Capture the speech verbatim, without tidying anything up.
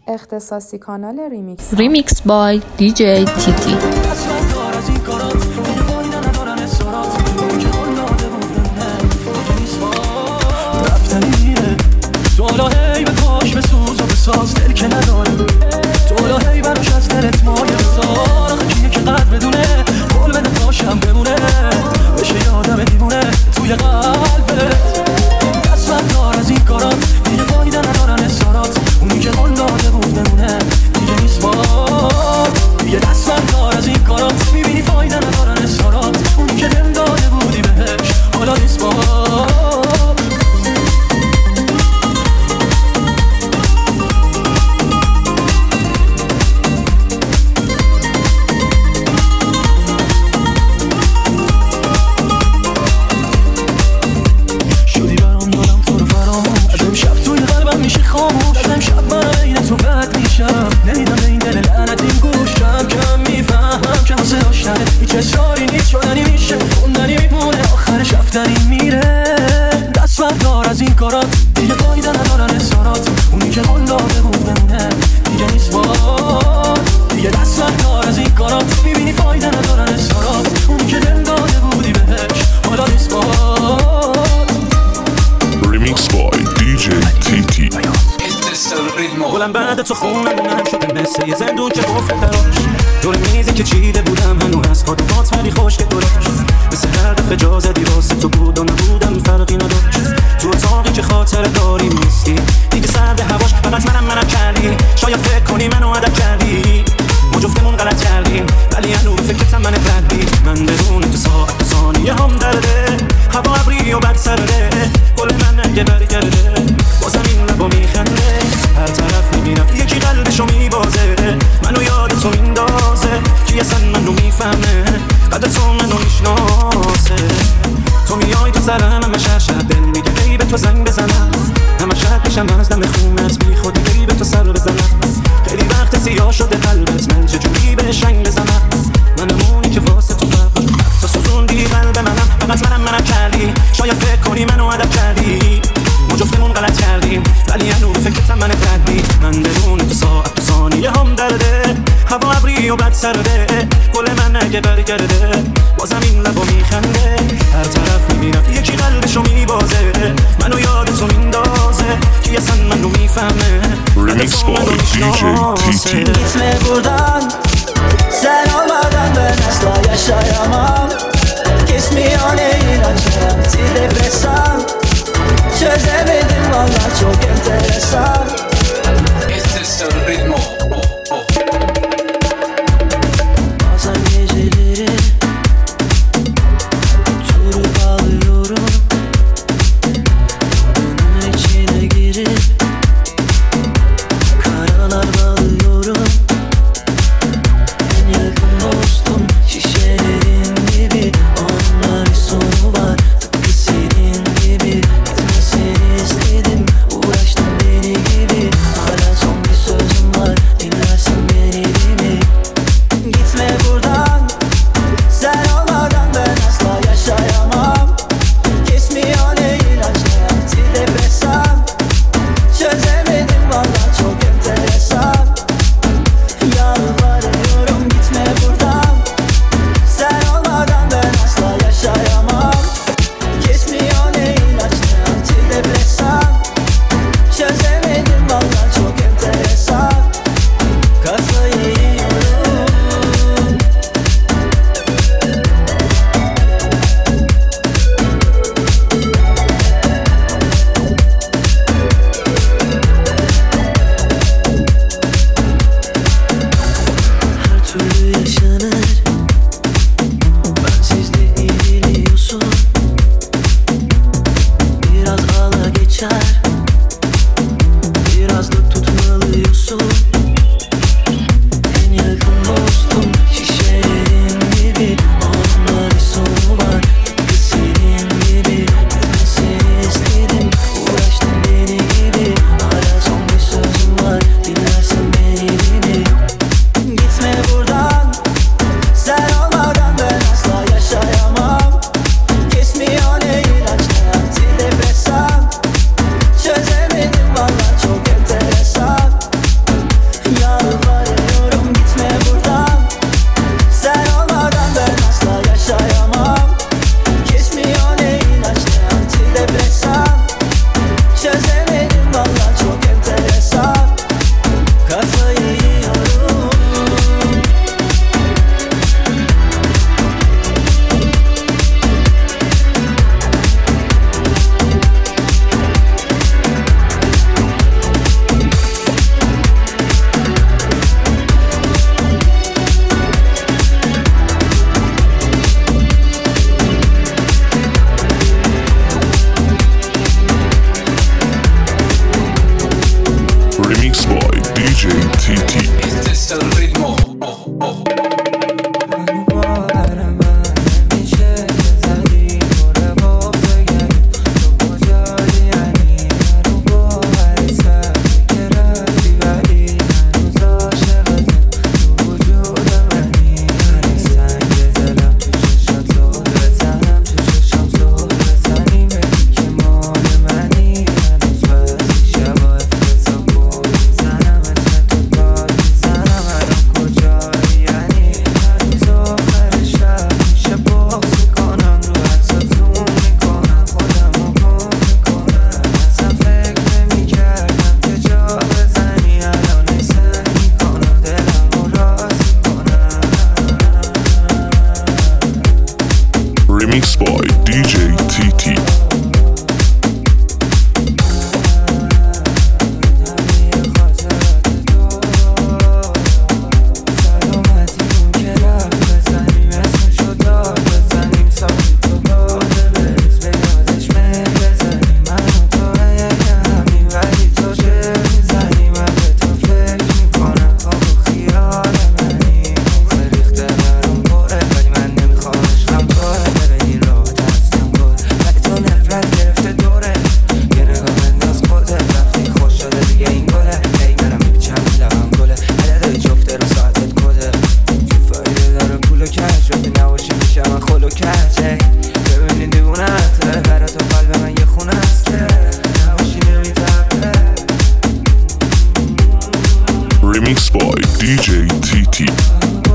اختصاصی کانال ریمیکس ریمیکس بای دی جی تی تی. دولا هی به پاش به سوز و بساز دل که نداره دولا هی براش از دلت مایه بذار آخه کیه که قدر بدونه قول بده پاشم بمونه بشه یادم دیوونه توی قلبت دست بردار از این کارات دیگه فایده ندارن اصرارات اونی که قول داده بود بمونه دیگه نیست باد دیگه دست بردار از این کارات میبینی فایده ندارن اصرارات اونی که دل داده بودی بهش حالا نیست باد نمیدم به این دل لعنت این گوش کم کم میفهمم که واسه داشتنه هیچ اصراری نیست شدنی میشه خوندنی میمونه آخرش رفتنی میره دست بردار از این کارات دیگه فایده ندارن اصرارات اونی که قول داده بود بمونه دیگه نیست باد دیگه دست بردار از این کارات میبینی فایده ندارن اصرارات اونی که دل داده بودی بهش حالا نیست باد. ریمیکس بای دی جی تی تی. گلم بعد تو خونمونم شده مثل یه زندون که قفل تراش دور میزی که چیده بودم هنو هست خاطرات ولی خوش که دراش مثل هر دفعه جا زدی واسه تو بود و نبودم فرقی نداشت تو اتاقی که خاطر داری نیستی دیگه سرد هواش فقط منم منم کردی شاید فکر کنی منو عدد کردی ما جفتمون غلط کردیم ولی هنو به فکرتم من بردی من بدون تو ساعت ثانیه هم درده هوا ابری و بد سرده گل من نگه برگرده بازم این لبا میخنده هر طرف میبینم یکی قلبشو میبازه منو یاد تو میندازه کی اصلا منو میفهمه قدر تو منو میشناسه تو میای تو سرم همه شهر شهر دل میگه ای به تو زنگ بزنم همه شهر میشم از دم خونت بی خودی ای به تو سر بزنم خیلی وقت سیاه شده قلبت من چجوری به شنگ بزنم منمونی که واسه تو فرق تو سوزوندی قلب منم فقط منم منم کردی شاید فکر کنی منو عدد کردی ما جفتمون غلط کردیم ولی هنو فکرتم من بردی من بدون تو ساعت تو ثانیه هم درده هوا ابری و بد سرده گل من اگه برگرده بازم این لبا میخنده هر طرف میبینم یکی قلبشو میبازه منو یاد تو میندازه کی اصلا منو میفهمه ریمیکس بای دی جی تی تی. Gitme buradan sen olmadan ben asla yaşayamam Kesmiyor ne ilaçlarım antidepresan Çözemedim valla çok enteresan Este es el ritmo. Bazen geceleri oturup ağlıyorum Onun içine girip karalar bağlıyorum En yakın dostum şişelerin gibi Onunla bir sonu var tıpkı senin gibi Gitmesini istedim uğraştım deli gibi by D J T T. Este es el ritmo. Oh, oh. Remix by D J T T. Remix by D J T T.